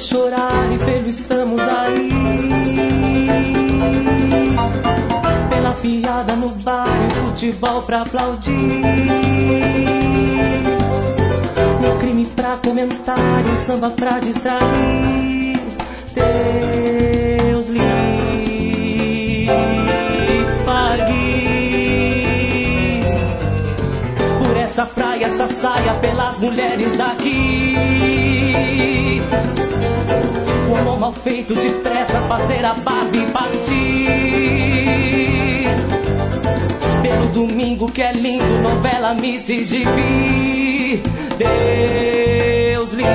chorar e pelo estamos aí, pela piada no bar e futebol pra aplaudir, um crime pra comentar e um samba pra distrair. Deus lhe pague por essa praia, essa saia, pelas mulheres daqui. O amor mal feito depressa, fazer a Barbie partir. Pelo domingo que é lindo, novela, missa e gibi. Deus lhe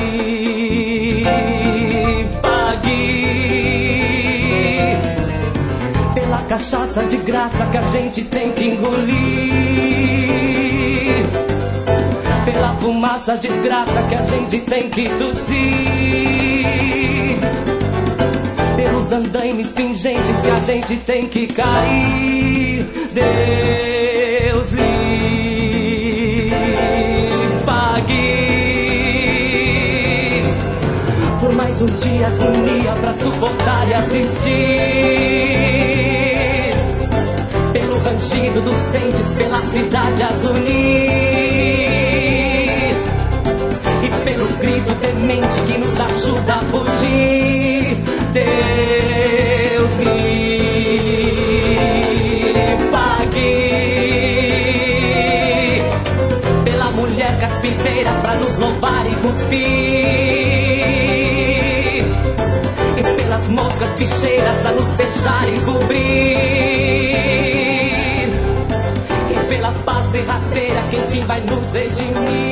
pague pela cachaça de graça que a gente tem que engolir, pela fumaça desgraça que a gente tem que tossir, pelos andaimes pingentes que a gente tem que cair. Deus lhe pague por mais um dia agonia pra suportar e assistir, pelo rangido dos dentes, pela cidade a zunir, e pelo grito demente que nos ajuda a fugir. Deus lhe pague pela mulher carpinteira pra nos louvar e cuspir, e pelas moscas bicheiras a nos beijar e cobrir, e pela paz derradeira que enfim vai nos redimir.